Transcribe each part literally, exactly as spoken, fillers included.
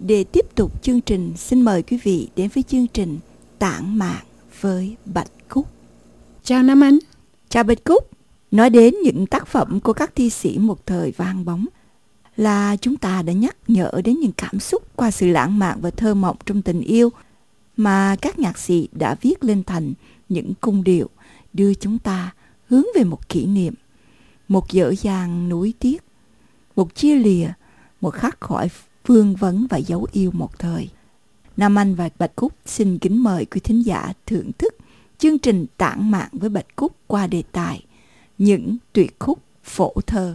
Để tiếp tục chương trình, xin mời quý vị đến với chương trình Tản mạn với Bạch Cúc. Chào Nam Anh. Chào Bạch Cúc. Nói đến những tác phẩm của các thi sĩ một thời vang bóng là chúng ta đã nhắc nhở đến những cảm xúc qua sự lãng mạn và thơ mộng trong tình yêu mà các nhạc sĩ đã viết lên thành những cung điệu đưa chúng ta hướng về một kỷ niệm, một dở dang núi tiếc, một chia lìa, một khắc khỏi vương vấn và dấu yêu một thời. Nam Anh và Bạch Cúc xin kính mời quý thính giả thưởng thức chương trình Tản mạn với Bạch Cúc qua đề tài những tuyệt khúc phổ thơ.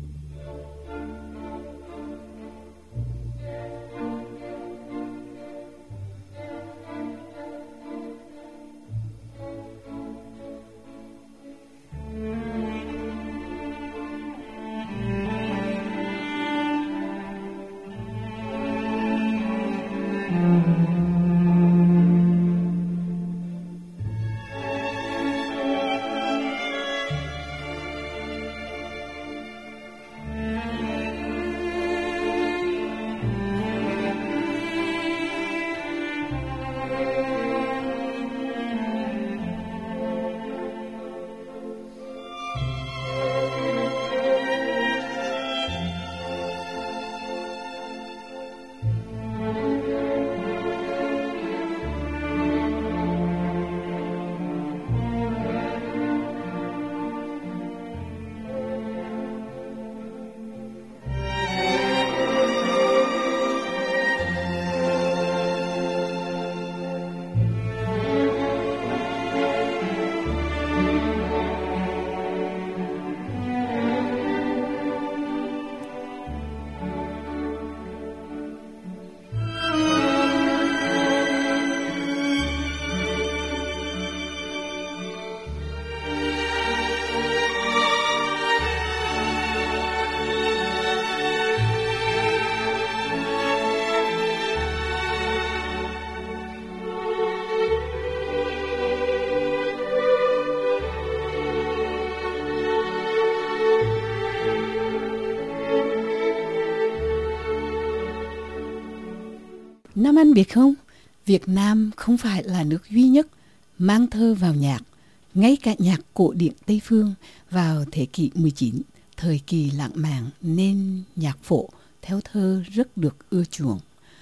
Nam Anh biết không, Việt Nam không phải là nước duy nhất mang thơ vào nhạc. Ngay cả nhạc cổ điển Tây Phương vào thế kỷ mười chín, thời kỳ lãng mạn nên nhạc phổ theo thơ rất được ưa chuộng.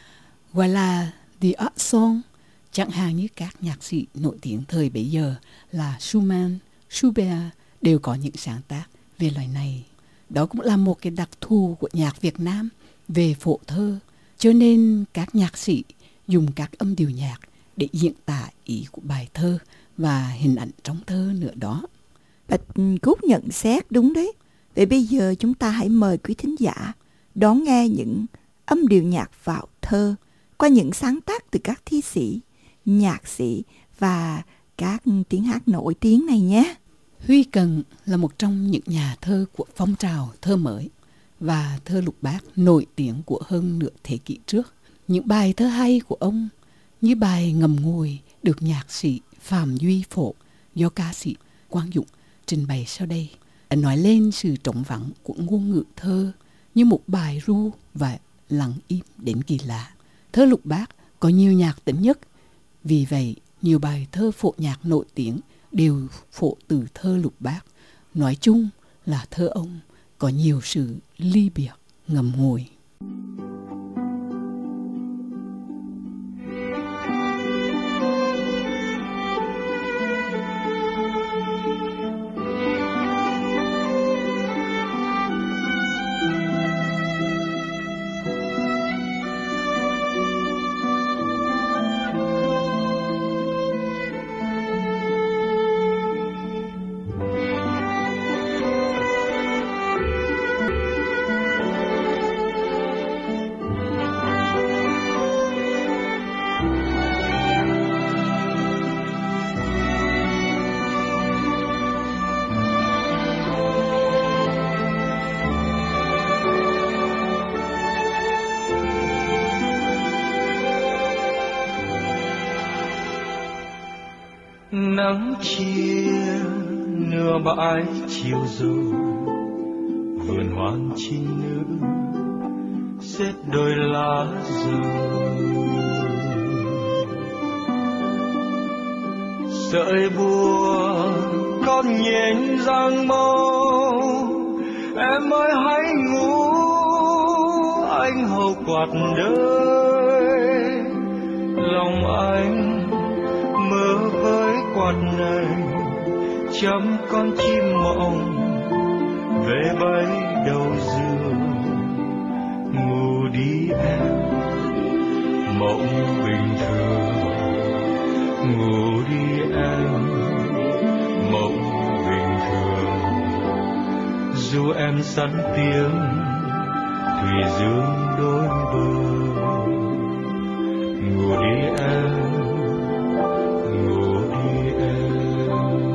Gọi là The Art Song, chẳng hạn như các nhạc sĩ nổi tiếng thời bấy giờ là Schumann, Schubert đều có những sáng tác về loài này. Đó cũng là một cái đặc thù của nhạc Việt Nam về phổ thơ, cho nên các nhạc sĩ dùng các âm điệu nhạc để diễn tả ý của bài thơ và hình ảnh trong thơ nữa đó. Bạch Cúc nhận xét đúng đấy. Vậy bây giờ chúng ta hãy mời quý thính giả đón nghe những âm điệu nhạc vào thơ qua những sáng tác từ các thi sĩ, nhạc sĩ và các tiếng hát nổi tiếng này nhé. Huy Cần là một trong những nhà thơ của phong trào thơ mới và thơ lục bát nổi tiếng của hơn nửa thế kỷ trước. Những bài thơ hay của ông như bài Ngầm Ngùi được nhạc sĩ Phạm Duy Phổ do ca sĩ Quang Dũng trình bày sau đây, nói lên sự trống vắng của ngôn ngữ thơ như một bài ru và lặng im đến kỳ lạ. Thơ lục bát có nhiều nhạc tính nhất, vì vậy nhiều bài thơ phổ nhạc nổi tiếng đều phổ từ thơ lục bát. Nói chung là thơ ông có nhiều sự ly biệt ngầm ngùi. Nắng chia nửa bãi chiều rồi, vườn hoang chim nữ xếp đôi lá rơi. Sợi bùa con nhện giang mâu, em ơi hãy ngủ, anh hầu quạt đời. Lòng anh mơ với quạt này, chấm con chim mộng về bay đầu giường. Ngủ đi em, mộng bình thường. Ngủ đi em, mộng bình thường. Dù em sẵn tiếng thủy dương đôi bờ. Ngủ đi em, ngủ đi em.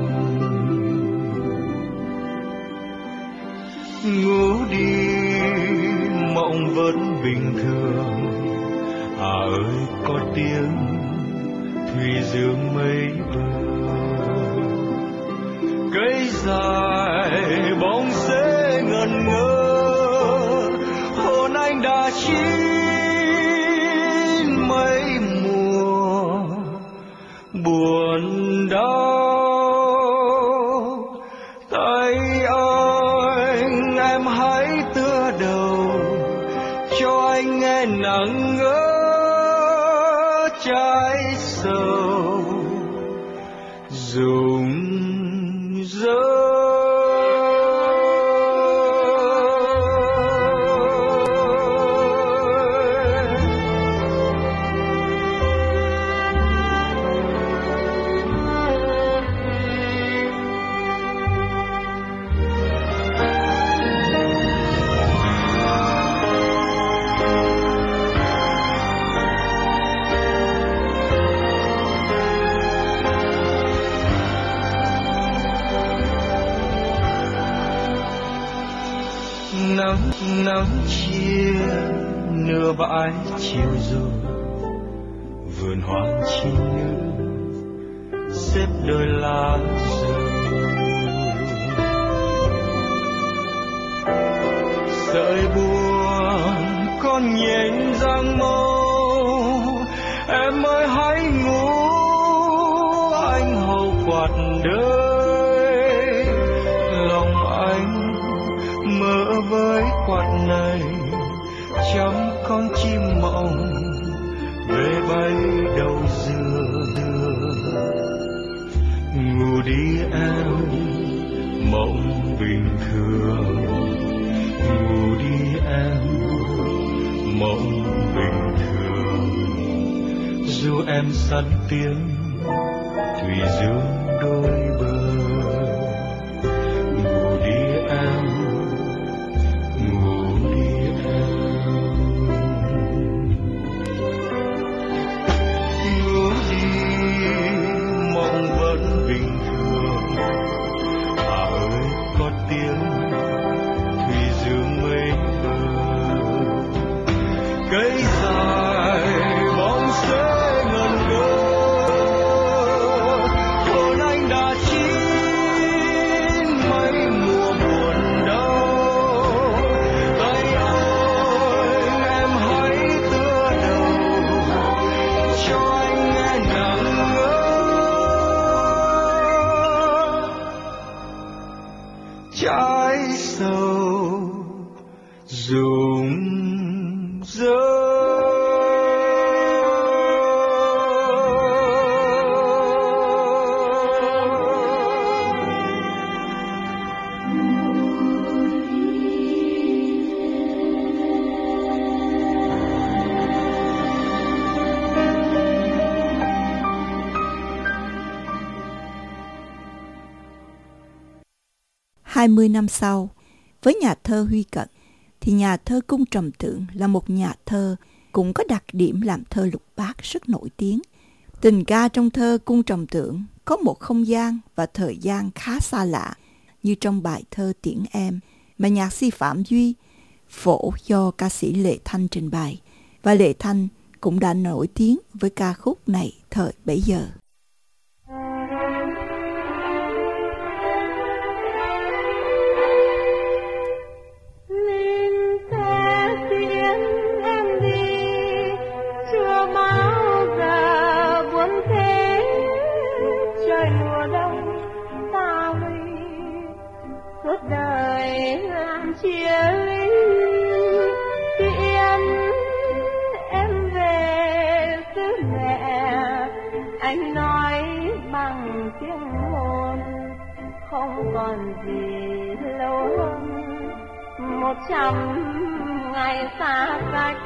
Ngủ đi, mộng vẫn bình thường. À ơi có tiếng thủy dương mây bờ. Cây dài bóng rễ ngẩn ngơ, hồn anh đã chín mấy mùa buồn đau. Tay anh em hãy tựa đầu cho anh nghe nắng ngỡ trái sầu rụng rơi. Nắng nắng chia nửa bãi chiều rồi, vườn hoa chim nhớ xếp đôi lá rơi. Sợi buồn con nhện giang mâu, em ơi hãy ngủ, anh hầu quạt đời. Lòng anh mơ với quạt này, chấm con chim mộng về bay đầu giường. Ngủ đi em, mộng bình thường. Ngủ đi em, mộng bình thường. Dù em sẵn tiếng thủy dương đôi bờ. Ngủ đi em, ngủ đi em. Ngủ đi, mộng vẫn bình thường. À ơi có tiếng thủy dương mây bờ. Cây dài bóng rễ ngẩn ngơ, hồn anh đã chín mấy mùa buồn đau. Tay ơi em hãy tựa đầu cho anh nghe nắng ngỡ trái sầu rụng rơi. Hai mươi năm sau, với nhà thơ Huy Cận, thì nhà thơ Cung Trầm Tượng là một nhà thơ cũng có đặc điểm làm thơ lục bát rất nổi tiếng. Tình ca trong thơ Cung Trầm Tượng có một không gian và thời gian khá xa lạ, như trong bài thơ Tiễn Em mà nhạc sĩ Phạm Duy phổ do ca sĩ Lệ Thanh trình bày, và Lệ Thanh cũng đã nổi tiếng với ca khúc này thời bấy giờ. Lên xe tiếng chia ly. Tiễn em về xứ mẹ, anh nói bằng tiếng hôn, không còn gì lâu hơn một trăm ngày xa cách.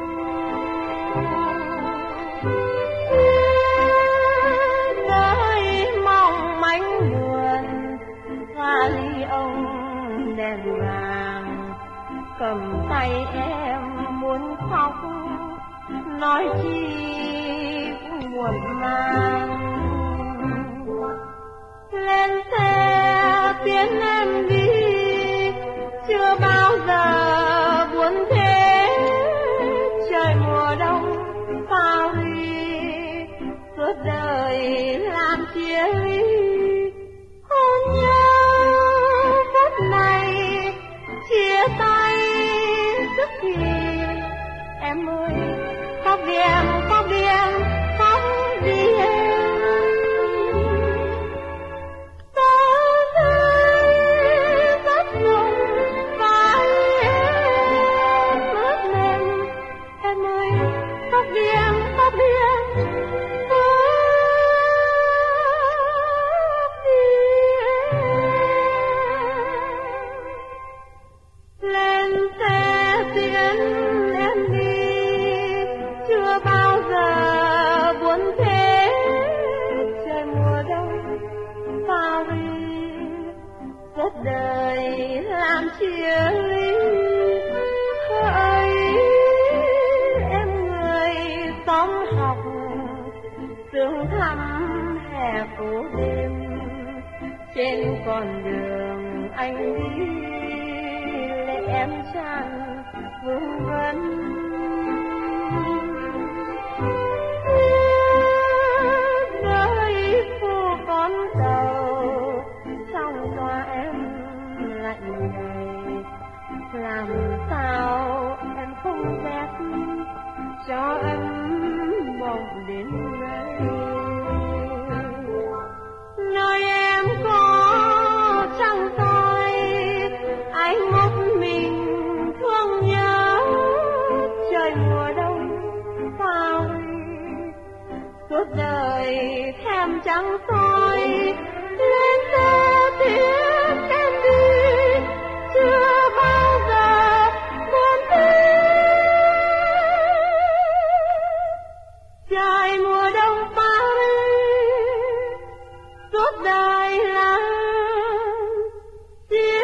Đời mong manh buồn, hoa ly ông đèn vàng, cầm tay em muốn khóc, nói chi buồn mang. Lên xe tiến em đi, chưa bao giờ buồn thế. Trời mùa đông Paris, suốt đời làm chia ly. Hôn nhau phút này chia tay tức thì. Em ơi khóc đi em, khóc đi em, khóc đi em. Đời làm chia ly. Hỡi em người xóm học, sương thăm hè phố đêm, trên con đường anh đi lệ em tràn vương vấn. Với phố con tàu trong loa em lạnh này, làm sao em không rét cho ấm bồng đến đây. Nơi em có trăng soi, anh một mình thương nhớ. Trời mùa đông Paris, suốt đời thèm trăng soi. Lên xe tiếng em đi, chưa bao giờ buồn thế. Trời mùa đông Paris, suốt đời là chia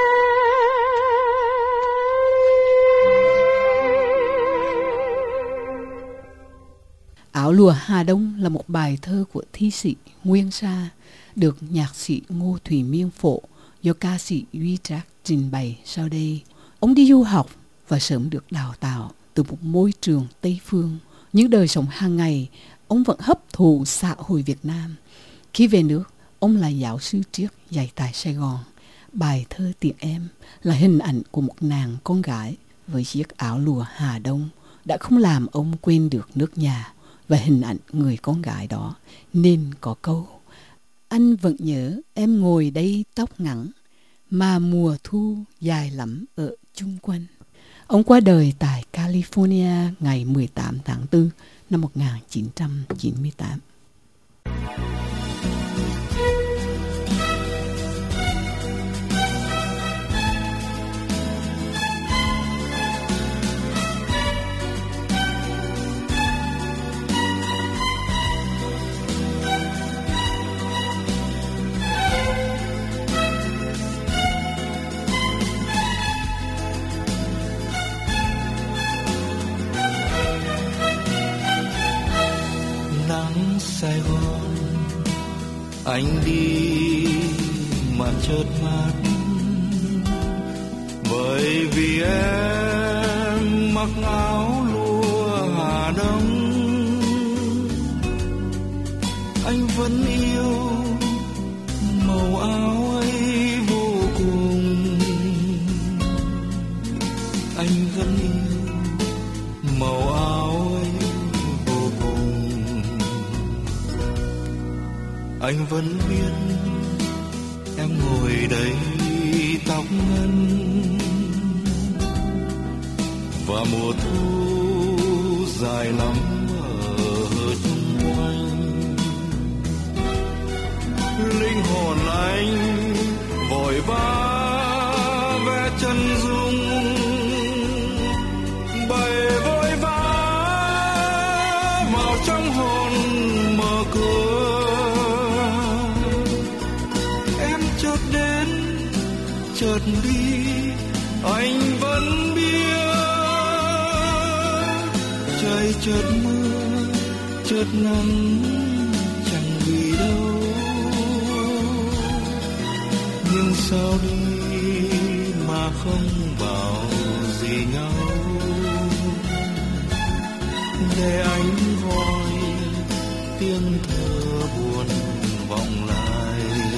ly. Áo lụa Hà Đông là một bài thơ của thi sĩ Nguyên Sa, được nhạc sĩ Ngô Thủy Miên phổ do ca sĩ Duy Trác trình bày sau đây. Ông đi du học và sớm được đào tạo từ một môi trường Tây phương, nhưng đời sống hàng ngày ông vẫn hấp thụ xã hội Việt Nam. Khi về nước, ông là giáo sư triết dạy tại Sài Gòn. Bài thơ Tiễn Em là hình ảnh của một nàng con gái với chiếc áo lụa Hà Đông đã không làm ông quên được nước nhà và hình ảnh người con gái đó, nên có câu: anh vẫn nhớ em ngồi đây tóc ngắn, mà mùa thu dài lắm ở chung quanh. Ông qua đời tại California ngày mười tám tháng tư năm một nghìn chín trăm chín mươi tám. Sài Gòn anh đi mà chợt mắt, bởi vì em mặc áo lụa Hà Đông. Anh vẫn yêu màu áo ấy vô cùng, anh vẫn yêu màu áo ấy. Anh vẫn biết em ngồi đây tóc ngân, và mùa thu dài lắm ở chung quanh. Linh hồn anh vội vã vẽ chân dung, bày vội vã vào trong hồn mở cửa. Em chợt đến chợt đi, anh vẫn biết. Trời chợt mưa chợt nắng chẳng vì đâu, nhưng sao đi mà không bảo gì nhau. Để anh gọi tiếng thơ buồn vọng lại.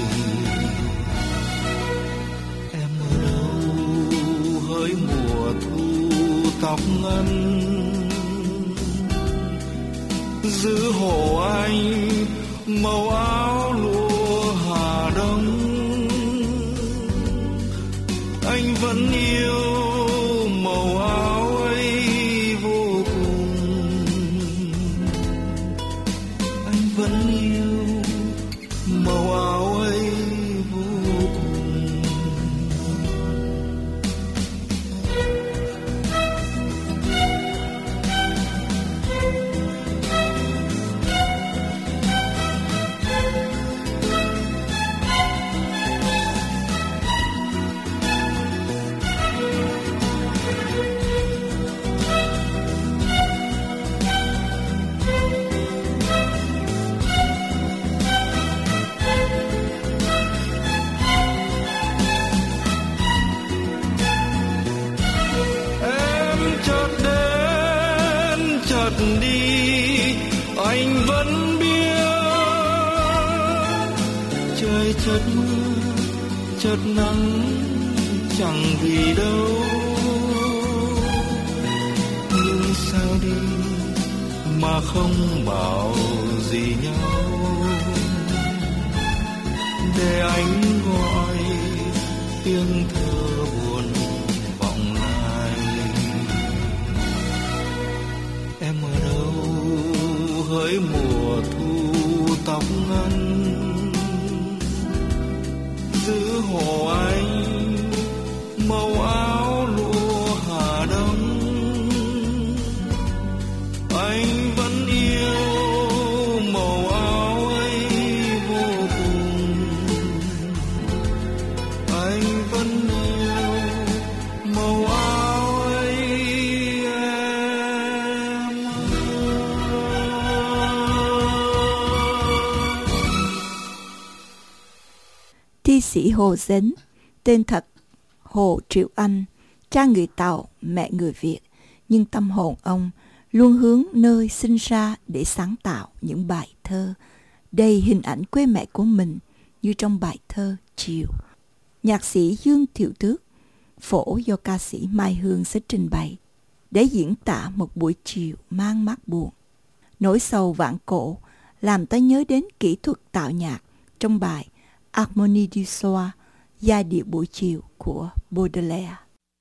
Em ở đâu hỡi mùa thu tóc ngân, giữ hộ anh màu áo lụa Hà Đông. Anh vẫn yêu màu áo ấy vô cùng, anh vẫn yêu màu áo ấy vô cùng. Đi anh vẫn biết. Trời chợt mưa chợt nắng chẳng vì đâu, nhưng sao đi mà không bảo gì nhau. Để anh gọi tiếng thơ buồn vọng lại. Em ở đâu hỡi mùa thu tóc ngân, giữ hộ anh màu áo lụa Hà Đông. Anh vẫn yêu màu áo ấy vô cùng, anh vẫn yêu màu áo ấy. Thi sĩ Hồ Dấn, tên thật Hồ Triệu Anh, cha người Tàu, mẹ người Việt, nhưng tâm hồn ông luôn hướng nơi sinh ra để sáng tạo những bài thơ đầy hình ảnh quê mẹ của mình, như trong bài thơ Chiều. Nhạc sĩ Dương Thiệu Tước, phổ do ca sĩ Mai Hương sẽ trình bày để diễn tả một buổi chiều mang mát buồn. Nỗi sầu vạn cổ làm ta nhớ đến kỹ thuật tạo nhạc trong bài Harmonie du soir, giai điệu buổi chiều của Baudelaire.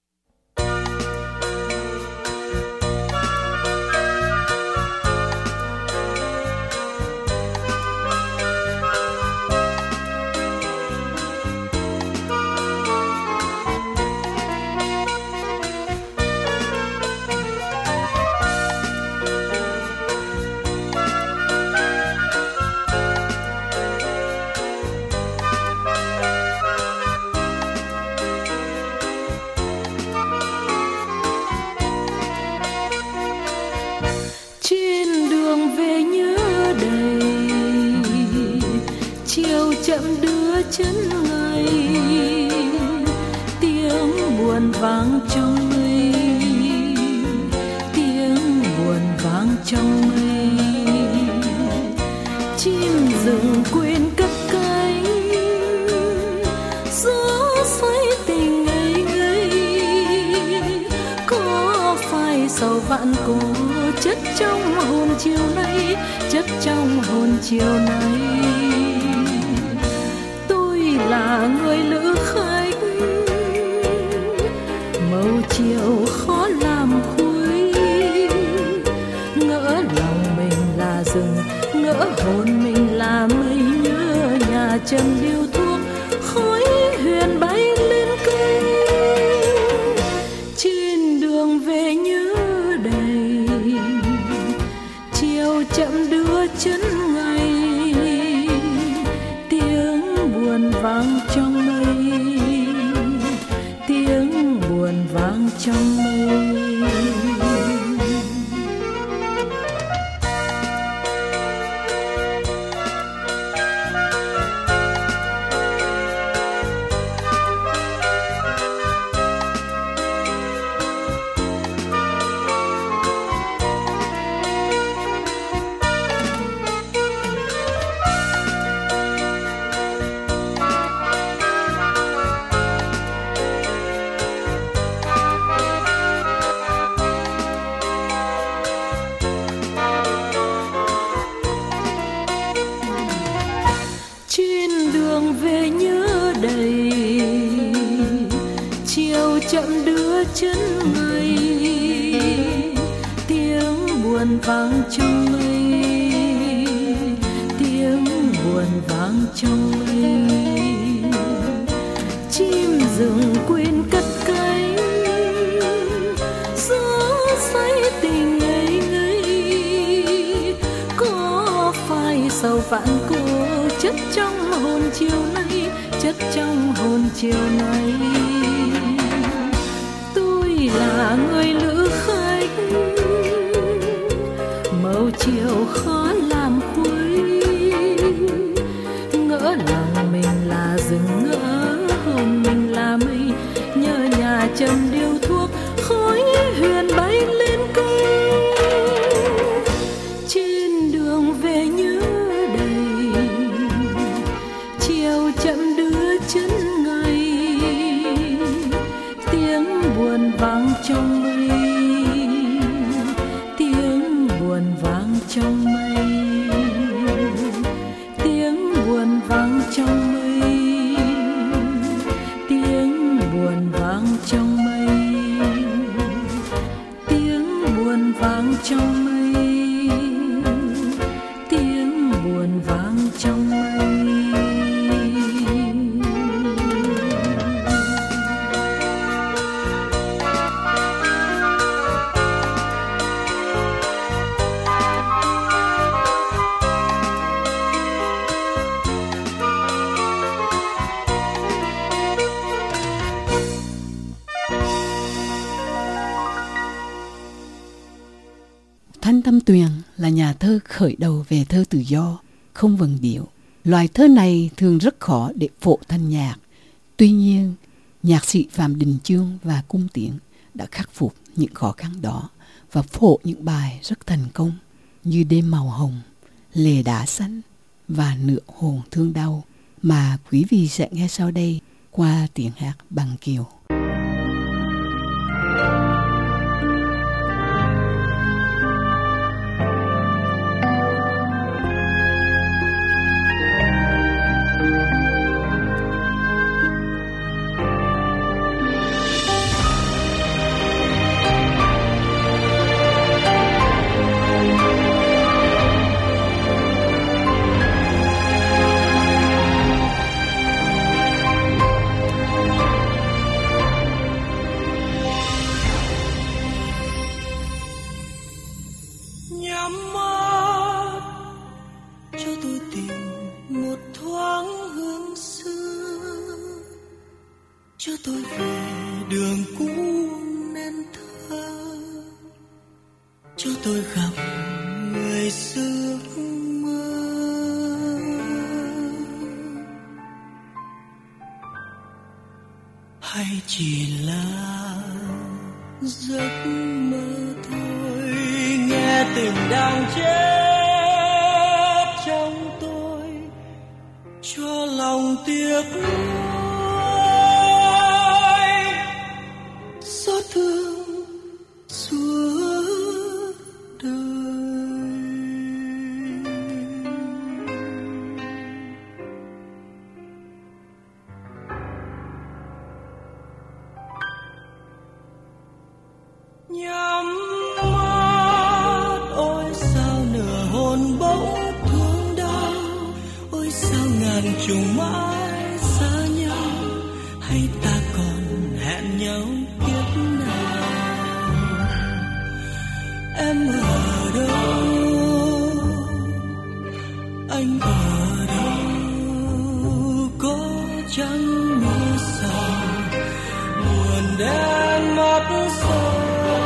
Chậm đưa chân ngày, tiếng buồn vang trong mây, tiếng buồn vang trong mây. Chim rừng quên cất cánh, gió xoay tình ngây ngây. Có phải sầu vạn cổ chất trong hồn chiều nay, chất trong hồn chiều nay. Là người lữ khách, màu chiều khó làm khô. vang trong mây, tiếng buồn vang trong mây. Chậm đưa chân ngày, tiếng buồn vang trong mây, tiếng buồn vang trong mây. Chim rừng quên cất cánh, gió say tình ngây ngây. Có phải sầu vạn cố chất trong hồn chiều nay, chất trong hồn chiều nay. Là người lữ khách, màu chiều khó làm khuấy. Ngỡ lòng mình là rừng, ngỡ hồn mình là mây. Nhớ nhà trầm điếu thuốc, khói huyền bay lên cây. Trên đường về nhớ đầy, chiều chậm đưa chân ngày. Tiếng buồn vang trong mây, tiếng buồn vang trong mây, tiếng buồn vang trong mây, tiếng buồn vang trong mây, tiếng buồn vang trong mây, tiếng buồn vang trong mây. Thanh Tâm Tuyền là nhà thơ khởi đầu về thơ tự do, không vần điệu. Loại thơ này thường rất khó để phổ thành nhạc. Tuy nhiên, nhạc sĩ Phạm Đình Chương và Cung Tiến đã khắc phục những khó khăn đó và phổ những bài rất thành công như Đêm Màu Hồng, Lề Đá Xanh và Nửa Hồn Thương Đau mà quý vị sẽ nghe sau đây qua tiếng hát Bằng Kiều. cho tôi về đường cũ nên thơ, cho tôi gặp người xưa mơ. Hay chỉ là giấc mơ thôi, nghe tình đang chết trong tôi, cho lòng tiếc nuối xót thương suốt đời. Nhắm mắt ôi sao nửa hồn bỗng thương đau, ôi sao ngàn trùng mãi xa nhau, hay ta còn hẹn nhau kiếp nào. Em ở đâu, anh ở đâu, có trắng mưa sầu, buồn đen mắt sâu.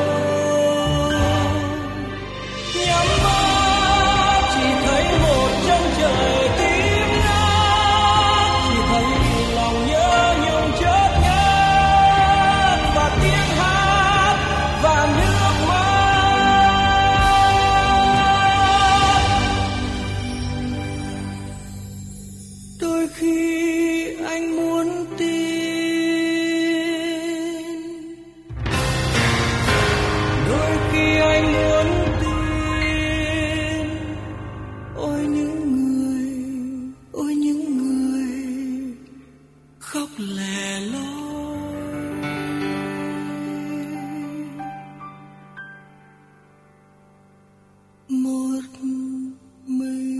Nhắm mắt chỉ thấy một chân trời tím ngát, chỉ thấy lòng nhớ nhung chớp ngát và tiếng hát và nước mắt. Đôi khi anh muốn tin, đôi khi anh muốn tin. Ôi những người, ôi những người khóc lẻ loi. Một mình.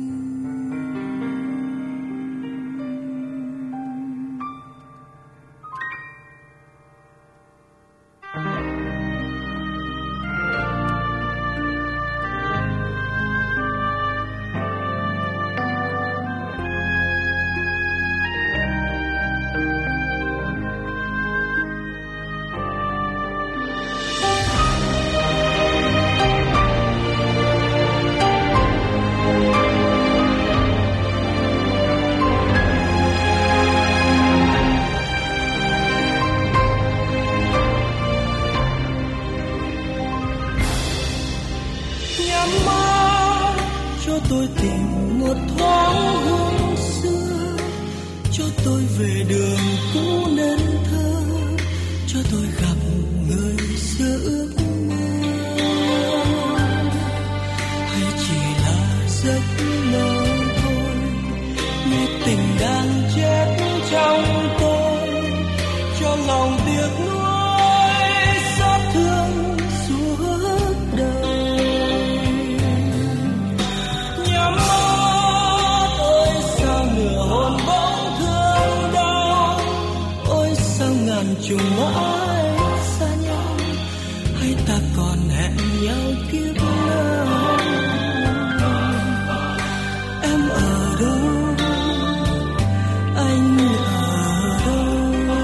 Nhắm mắt cho tôi tìm một thoáng hương xưa, cho tôi về đường cũ nên thơ, cho tôi gặp người xưa ước mơ. Hay chỉ là giấc mơ thôi, như tình đang chết trong tôi, cho lòng tiếc nuối xót thương suốt đời. Nhắm mắt ôi sao nửa hồn bỗng thương đau, ôi sao ngàn trùng mãi xa nhau, hay ta còn hẹn nhau kiếp nào. Em ở đâu, anh ở đâu,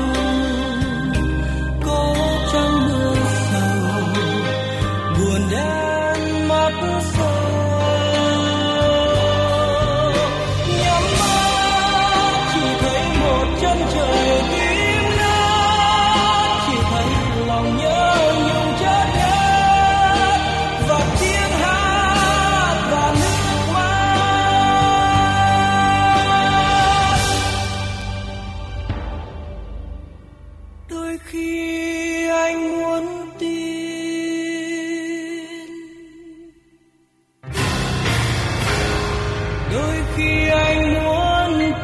có trăng mưa sầu, buồn đen mắt sâu. Nhắm mắt chỉ thấy một chân trời tím ngát, chỉ thấy lòng nhớ nhung chớp ngát và tiếng hát và nước mắt. Đôi khi anh muốn tin, đôi khi anh muốn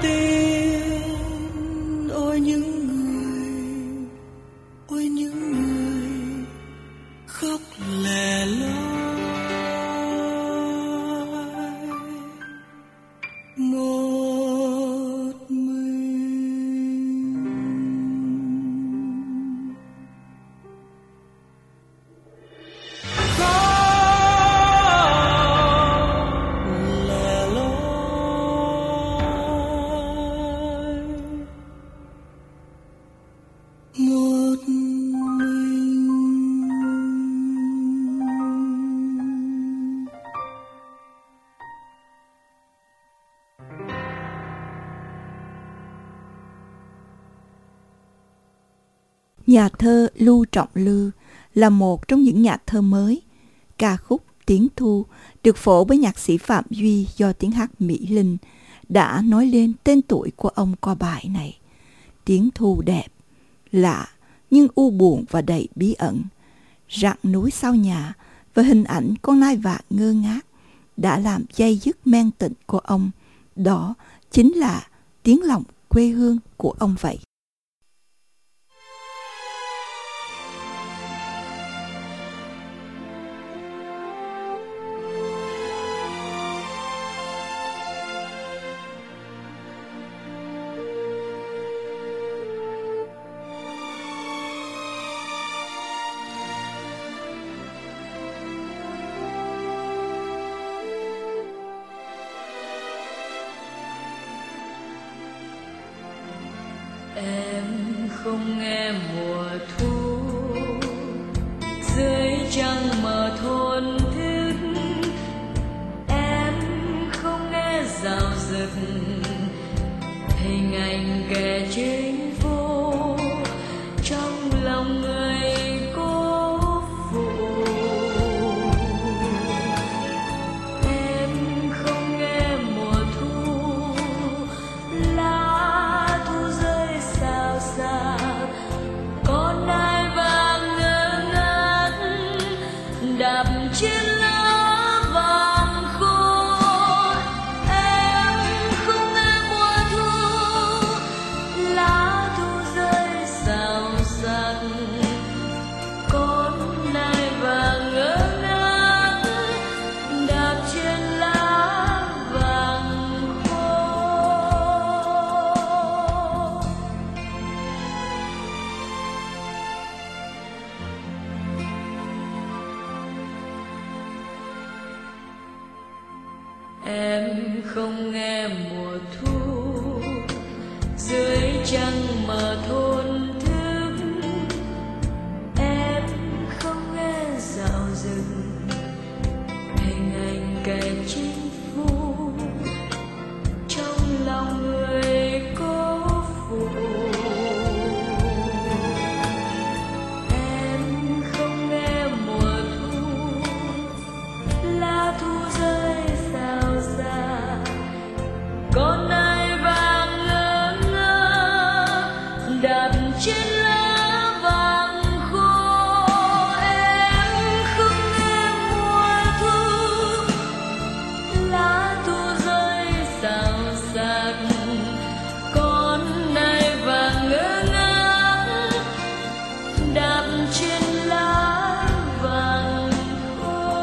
tin. Ôi những người, ôi những người khóc lẻ loi. Một mình. Khóc lẻ loi. Một mình. Nhà thơ Lưu Trọng Lư là một trong những nhà thơ mới. Ca khúc Tiếng Thu được phổ với nhạc sĩ Phạm Duy do tiếng hát Mỹ Linh đã nói lên tên tuổi của ông qua bài này. Tiếng thu đẹp, lạ nhưng u buồn và đầy bí ẩn. Rặng núi sau nhà và hình ảnh con nai vàng ngơ ngác đã làm dây dứt men tịnh của ông. Đó chính là tiếng lòng quê hương của ông vậy. Em không nghe mùa thu dưới trăng mờ thôn thức, em không nghe rào rực hình ảnh kẻ chính phố trong lòng người cố phụ. Em không nghe mùa thu lá thu rơi xào xạc, con ai vàng ngơ ngác đạp trên lá vàng khô. Em không nghe mùa thu lá thu rơi xào xạc, con ai vàng ngơ ngác đạp trên lá vàng khô. Em không nghe mùa thu dưới trăng mờ thôn thức, em không nghe dạo rừng hình ảnh kẻ chinh phu trong lòng người cố phụ. Em không nghe mùa thu lá thu rơi xào xạc, con ai vàng ngơ ngơ đạp trên lá vàng khô. Em không nghe mùa thu lá thu rơi xào xạc, con ai vàng ngơ ngác đạp trên lá vàng khô.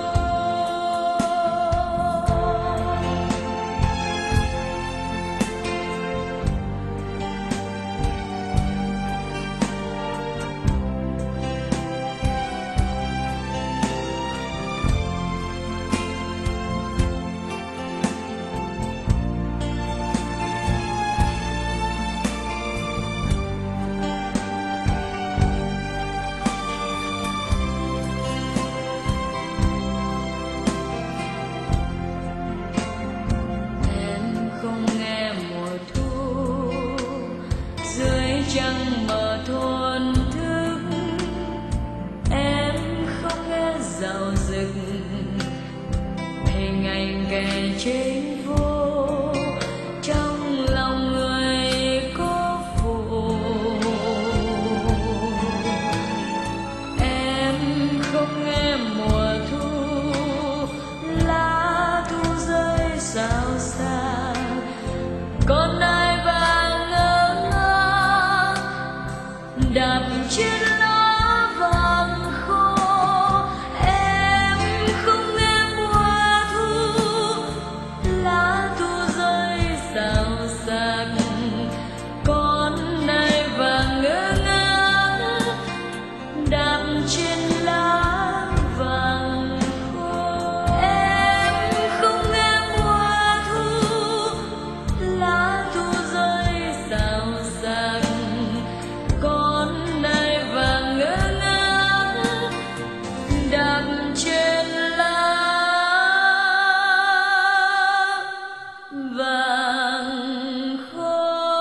Em không nghe mùa thu dưới trăng mờ thôn thức, em không nghe dạo rực hình ảnh kẻ chính vô trong lòng người cố phụ. Em không nghe mùa thu lá thu rơi xào xạc, con ai vàng ngơ ngác đạp trên lá vàng khô. Em không nghe mùa thu lá thu rơi xào xạc, con ai vàng ngơ ngác đạp trên lá vàng khô. Em không nghe mùa thu lá thu rơi xào xạc, con ai vàng ngơ ngác đạp trên lá vàng khô.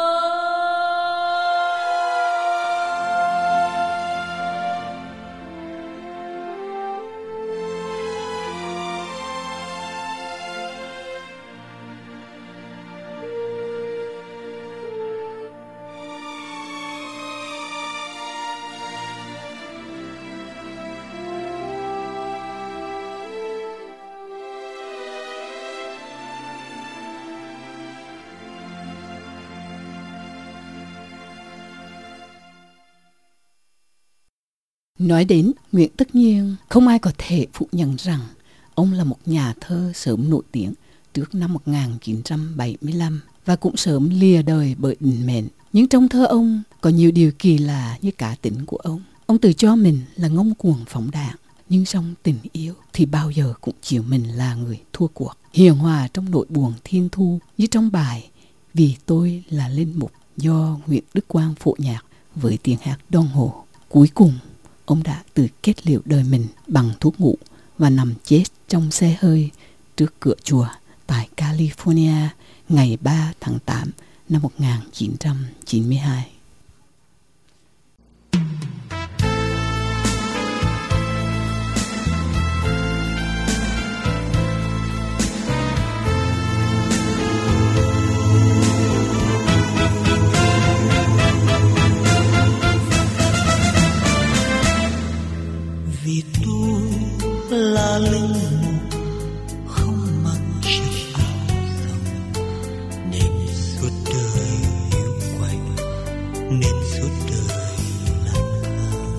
Nói đến Nguyễn Tất Nhiên, không ai có thể phủ nhận rằng ông là một nhà thơ sớm nổi tiếng trước năm một nghìn chín trăm bảy mươi lăm và cũng sớm lìa đời bởi định mệnh. Nhưng trong thơ ông có nhiều điều kỳ lạ như cá tính của ông. Ông tự cho mình là ngông cuồng phóng đảng, nhưng trong tình yêu thì bao giờ cũng chịu mình là người thua cuộc. Hiền hòa trong nỗi buồn thiên thu như trong bài Vì tôi là linh mục do Nguyễn Đức Quang phổ nhạc với tiếng hát đoan hồ. Cuối cùng, ông đã tự kết liễu đời mình bằng thuốc ngủ và nằm chết trong xe hơi trước cửa chùa tại California ngày ba tháng tám năm một nghìn chín trăm chín mươi hai. Vì tôi là linh mục không mặc chiếc áo rồng, nên suốt đời hiu quạnh, nên suốt đời lang thang.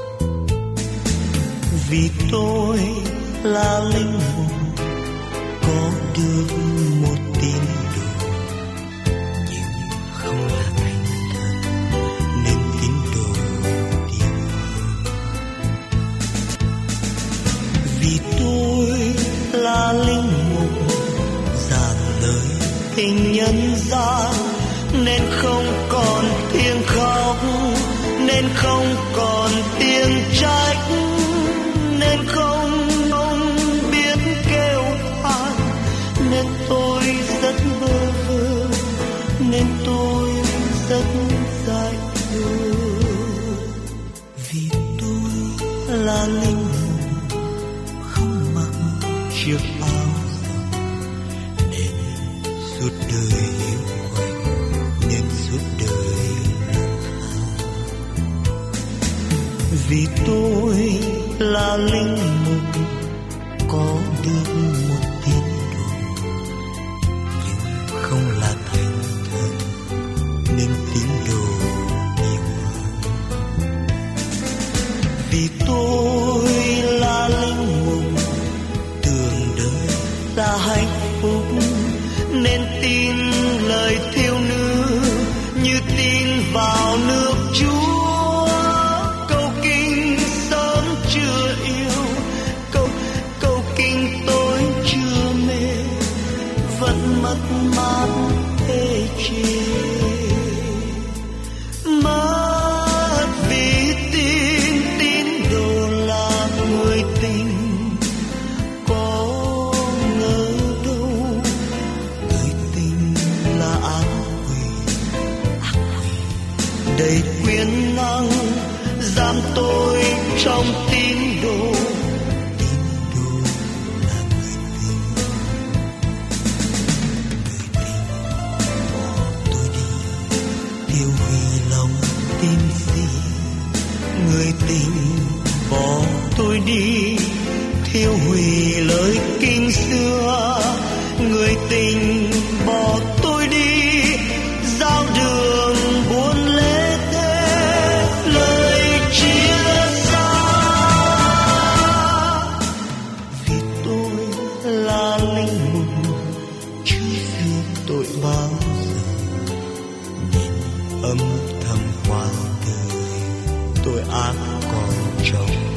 Vì tôi là linh mục có được một tín đồ, nhưng không là thành thần, nên tín đồ tiêu hơn. Vì tôi là linh mục giảng lời tình nhân gian, nên không còn tiếng khóc, nên không còn tiếng trách, nên không không biết kêu than, nên tôi rất bơ vơ, nên tôi rất dại dột. Vì tôi là linh mục không mặc chiếc áo rồng, nên suốt đời hiu quạnh, nên suốt đời lang thang. Vì tôi là linh mục có được một tín đồ, nhưng không là thành thần, nên tín đồ nhiều hơn. Vì tôi là linh mục tưởng đời là hạnh phúc, nên tin lời thiếu nữ như tin vào nước Chúa. Câu kinh sớm chưa yêu, câu câu kinh tối chưa mê, vẫn mất mát ê chê. Mất vì tin tín đồ là người tình, có ngờ đâu người tình là ác quỷ, ác quỷ đầy quyền năng giam tôi trong tín đồ. Tín đồ là người tình, người tình bỏ tôi đi tiêu hủy lòng tin gì. Người tình bỏ tôi đi thiêu hủy lời kinh xưa. Người tình bỏ tôi đi giao đường buôn lễ thế, lời chia xa. Vì tôi là linh mục chưa duyên tội bao giờ, nên âm thầm qua đời tội ác còn trong tôi.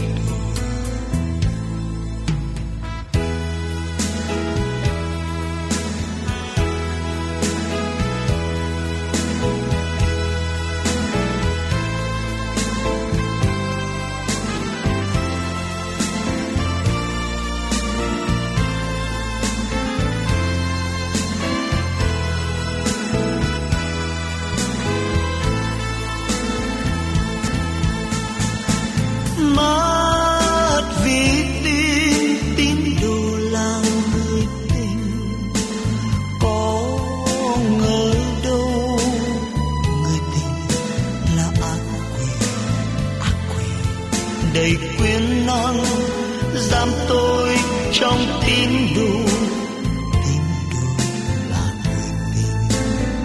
Mất vì tin tín đồ là người tình, có ngờ đâu người tình là ác quỷ, ác quỷ đầy quyền năng giam tôi trong tín đồ. Tín đồ là người tình,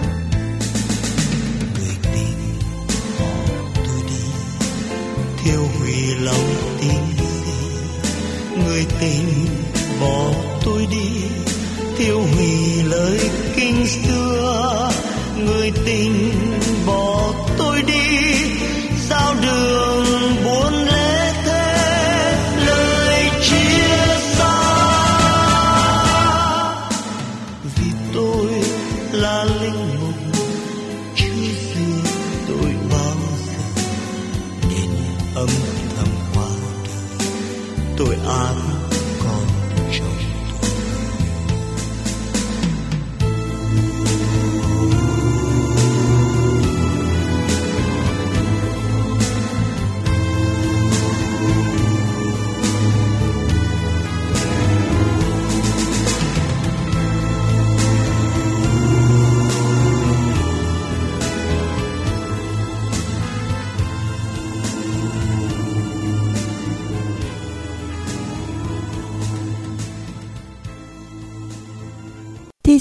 người tình bỏ tôi đi thiêu hủy lòng tin gì. Người tình bỏ tôi đi thiêu hủy lời kinh xưa. Người tình bỏ tôi đi giao đường buôn lễ thế, lời chia xa. Vì tôi là linh mục chưa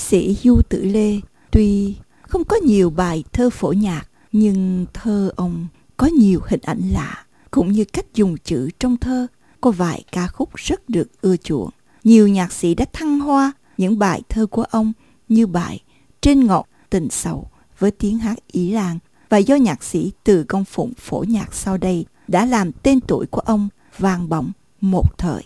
sĩ Du Tử Lê tuy không có nhiều bài thơ phổ nhạc, nhưng thơ ông có nhiều hình ảnh lạ, cũng như cách dùng chữ trong thơ. Có vài ca khúc rất được ưa chuộng. Nhiều nhạc sĩ đã thăng hoa những bài thơ của ông, như bài Trên Ngọn Tình Sầu với tiếng hát Ý Lan, và do nhạc sĩ Từ Công Phụng phổ nhạc sau đây, đã làm tên tuổi của ông vang bóng một thời.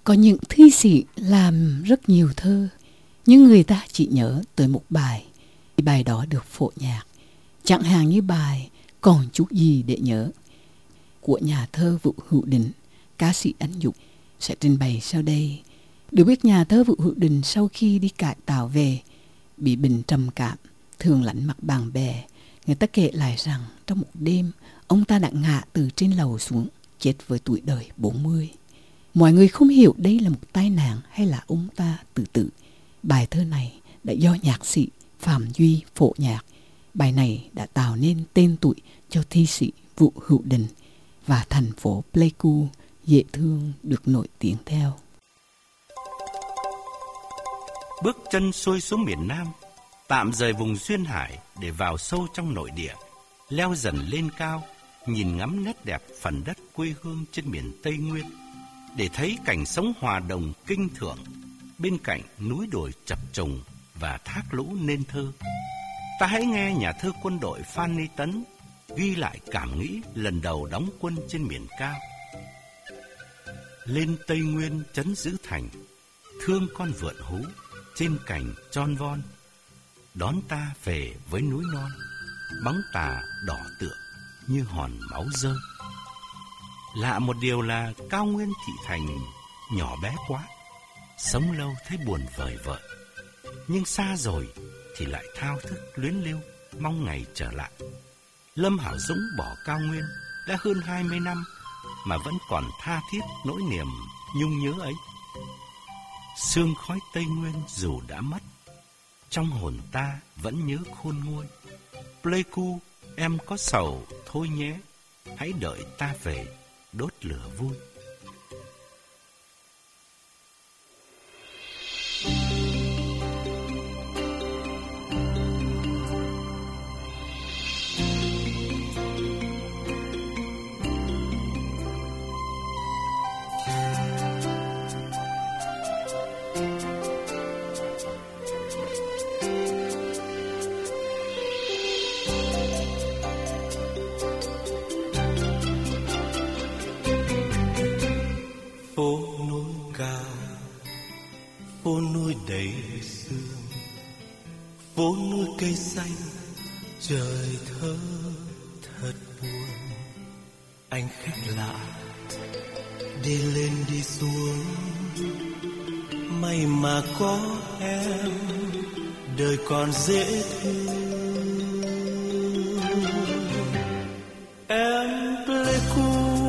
Có những thi sĩ làm rất nhiều thơ, nhưng người ta chỉ nhớ tới một bài. Bài đó được phổ nhạc, chẳng hạn như bài Còn chút gì để nhớ của nhà thơ Vũ Hữu Định, ca sĩ Anh Dũng sẽ trình bày sau đây. Được biết nhà thơ Vũ Hữu Định sau khi đi cải tạo về, bị bệnh trầm cảm, thường lánh mặt bạn bè. Người ta kể lại rằng trong một đêm, ông ta đã ngã từ trên lầu xuống, chết với tuổi đời bốn mươi. Mọi người không hiểu đây là một tai nạn hay là ông ta tự tử. Bài thơ này đã do nhạc sĩ Phạm Duy phổ nhạc. Bài này đã tạo nên tên tuổi cho thi sĩ Vũ Hữu Định và thành phố Pleiku dễ thương được nổi tiếng theo. Bước chân xuôi xuống miền Nam, tạm rời vùng duyên hải để vào sâu trong nội địa, leo dần lên cao, nhìn ngắm nét đẹp phần đất quê hương trên miền Tây Nguyên, để thấy cảnh sống hòa đồng kinh thượng bên cạnh núi đồi chập trùng và thác lũ nên thơ. Ta hãy nghe nhà thơ quân đội Phan Ni Tấn ghi lại cảm nghĩ lần đầu đóng quân trên miền cao. Lên Tây Nguyên trấn giữ thành, thương con vượn hú trên cành tròn von, đón ta về với núi non, bóng tà đỏ tựa như hòn máu rơi. Lạ một điều là cao nguyên thị thành nhỏ bé quá, sống lâu thấy buồn vời vợi, nhưng xa rồi thì lại thao thức luyến lưu, mong ngày trở lại. Lâm Hảo Dũng bỏ cao nguyên đã hơn hai mươi năm mà vẫn còn tha thiết nỗi niềm nhung nhớ ấy. Sương khói Tây Nguyên dù đã mất, trong hồn ta vẫn nhớ khôn nguôi. Pleiku, em có sầu thôi nhé, hãy đợi ta về đốt lửa vui. Phố núi cao, phố núi đầy sương, phố núi cây xanh, trời thơ thật buồn. Anh khách lạ đi lên đi xuống, may mà có em, đời còn dễ thương. Em Pleiku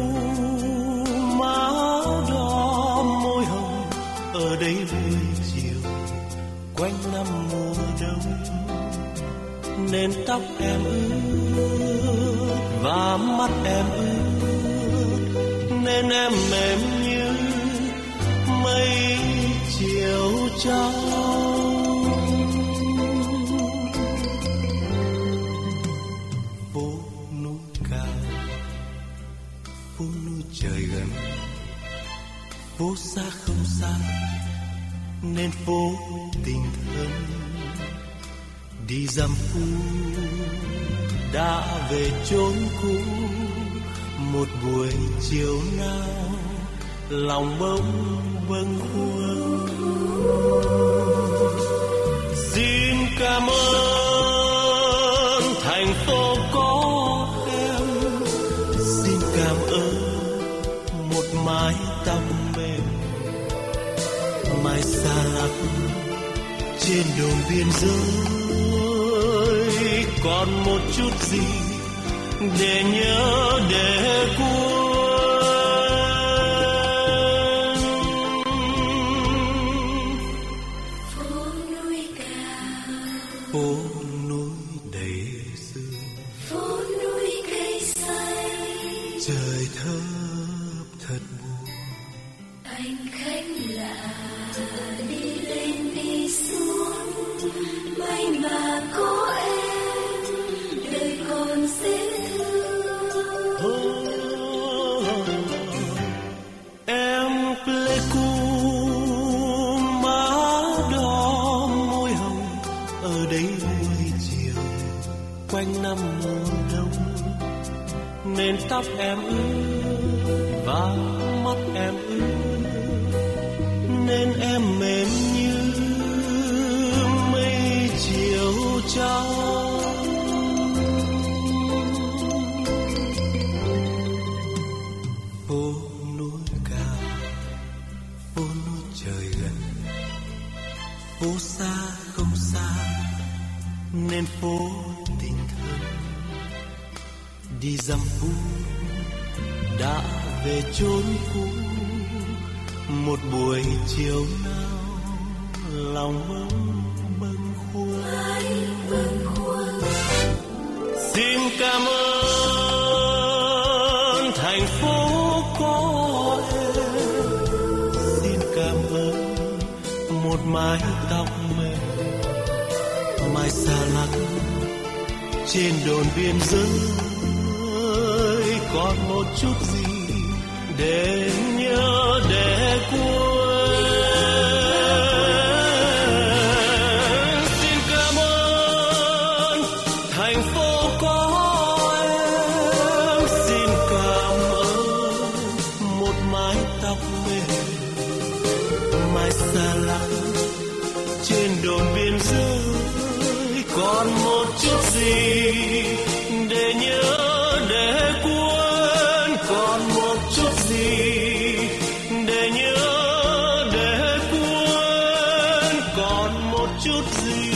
má đỏ môi hồng, ở đây buổi chiều quanh năm mùa đông, nên tóc em ướt và mắt em ướt, nên em mềm như mây chiều trong. Phố núi cao, phố núi trời gần, phố xa không xa, nên phố tình thân. Đi dăm phố đã về chốn cũ, một buổi chiều nào lòng bỗng bâng khuâng. Xin cảm ơn thành phố có em, xin cảm ơn một mái tóc mềm, mai xa lắc trên đường biên giới, còn một chút gì để nhớ để quên. Phố núi cao, Phố núi đầy sương, phố núi cây xanh, trời thấp thật buồn. anh khách lạ đi lên đi xuống, may mà có em, đời còn dễ thương. Em Pleiku má đỏ môi hồng, ở đây buổi chiều quanh năm mùa đông, nên tóc em ướt và mắt em ướt, nên em mềm như mây chiều trắng. Phố núi cao, phố núi trời gần, phố xa không xa nên phố tình thân. Đi dăm phút đã về chốn cũ, một buổi chiều nào lòng bâng bâng khuâng. Xin cảm ơn thành phố có em, xin cảm ơn một mái tóc mềm mai xa lắc trên đồn biên giới. Còn một chút gì để nhớ để quên. Xin cảm ơn thành phố có em, xin cảm ơn một mái tóc mềm mai xa lắc trên đồn biên giới. Còn một chút gì để nhớ để quên. Còn một chút gì để nhớ để quên. Còn một chút gì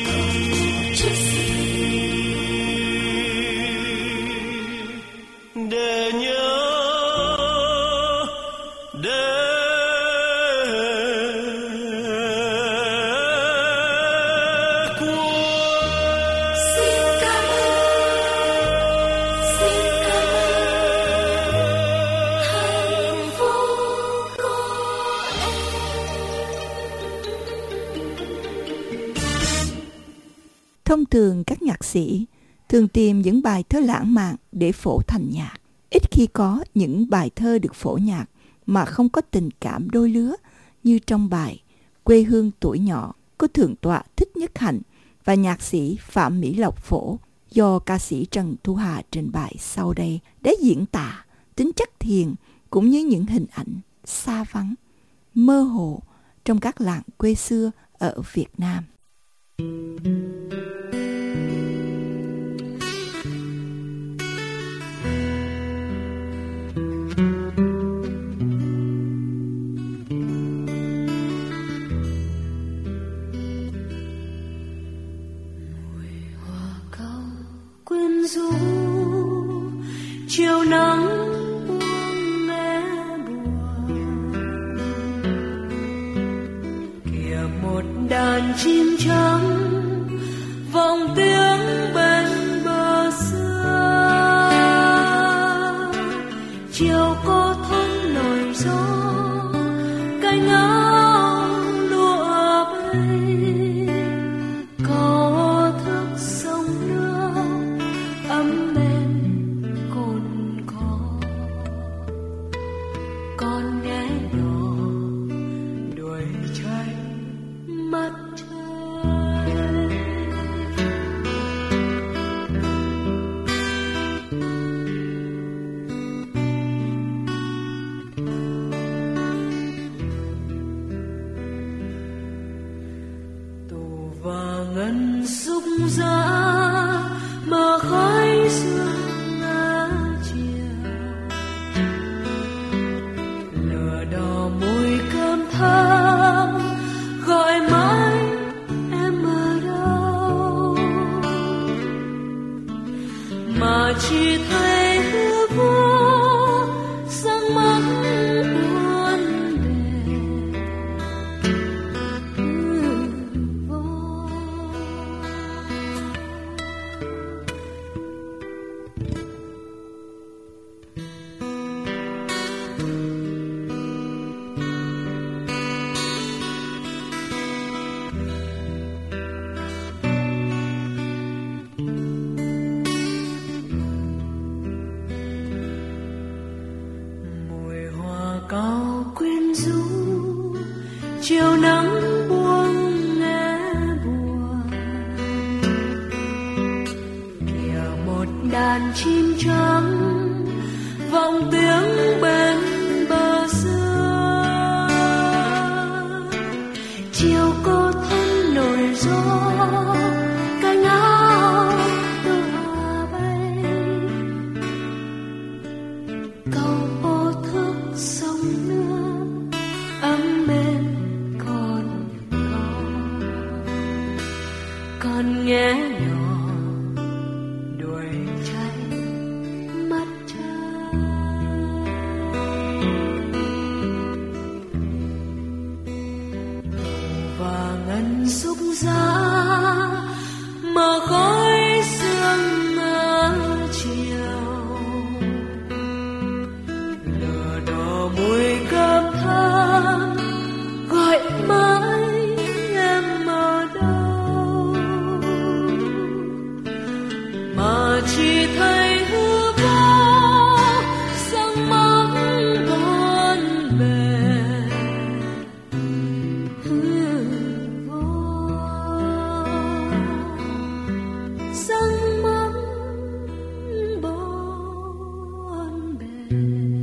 để nhớ để Thông thường các nhạc sĩ thường tìm những bài thơ lãng mạn để phổ thành nhạc. Ít khi có những bài thơ được phổ nhạc mà không có tình cảm đôi lứa, như trong bài Quê hương tuổi nhỏ của Thượng tọa Thích Nhất Hạnh và nhạc sĩ Phạm Mỹ Lộc phổ, do ca sĩ Trần Thu Hà trình bày sau đây, để diễn tả tính chất thiền cũng như những hình ảnh xa vắng, mơ hồ trong các làng quê xưa ở Việt Nam. Quyến rũ chiều nắng buông nghe buồn, kìa một đàn chim trắng vọng tiếng bên bờ xưa. Chiều cô thông nổi gió cánh áo lụa bay, có thức sông nước ấm bên cồn cỏ. Con nghe nhỏ đuổi tranh mắt trời. Tù và ngân xúc ra mà khói sương ngã chiều, lửa đỏ mùi cơm thơm gọi mãi em ở đâu, mà chỉ thấy hư vô sáng mắt buồn đêm vô. Cao quyến rũ chiều nắng buông nghe buồn, kìa một đàn chim trắng vọng tiếng bên bờ xưa. gió cánh áo đưa hòa bay, cầu ô thước sông nước ấm êm còn có, còn nghe nhỏ đuổi cháy mắt trời. Và ngân xúc giá mà khói sương mơ chiều, lửa đỏ mùi cơm thơm gọi mãi em ở đâu, mà chỉ thấy hư vô sang mong con bè. Hư vô sang mong bon bè.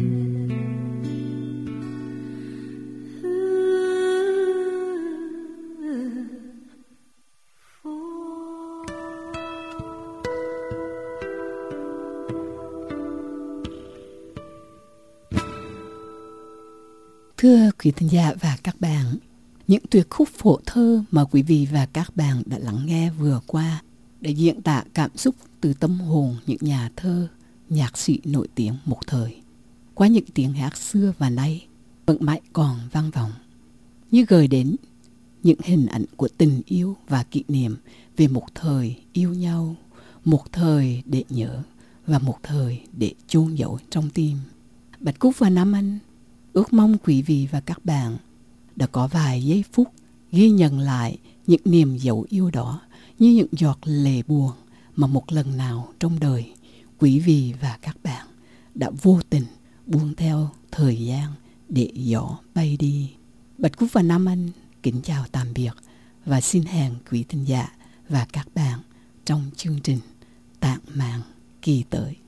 Thưa quý thính giả và các bạn, những tuyệt khúc phổ thơ mà quý vị và các bạn đã lắng nghe vừa qua đã diễn tả cảm xúc từ tâm hồn những nhà thơ, nhạc sĩ nổi tiếng một thời. Qua những tiếng hát xưa và nay vẫn mãi còn vang vọng, như gợi đến những hình ảnh của tình yêu và kỷ niệm về một thời yêu nhau, một thời để nhớ và một thời để chôn giấu trong tim. Bạch Cúc và Nam Anh ước mong quý vị và các bạn đã có vài giây phút ghi nhận lại những niềm dấu yêu đó như những giọt lệ buồn mà một lần nào trong đời quý vị và các bạn đã vô tình buông theo thời gian để gió bay đi. Bạch Cúc và Nam Anh kính chào tạm biệt và xin hẹn quý thính giả và các bạn trong chương trình Tạng Mạn kỳ tới.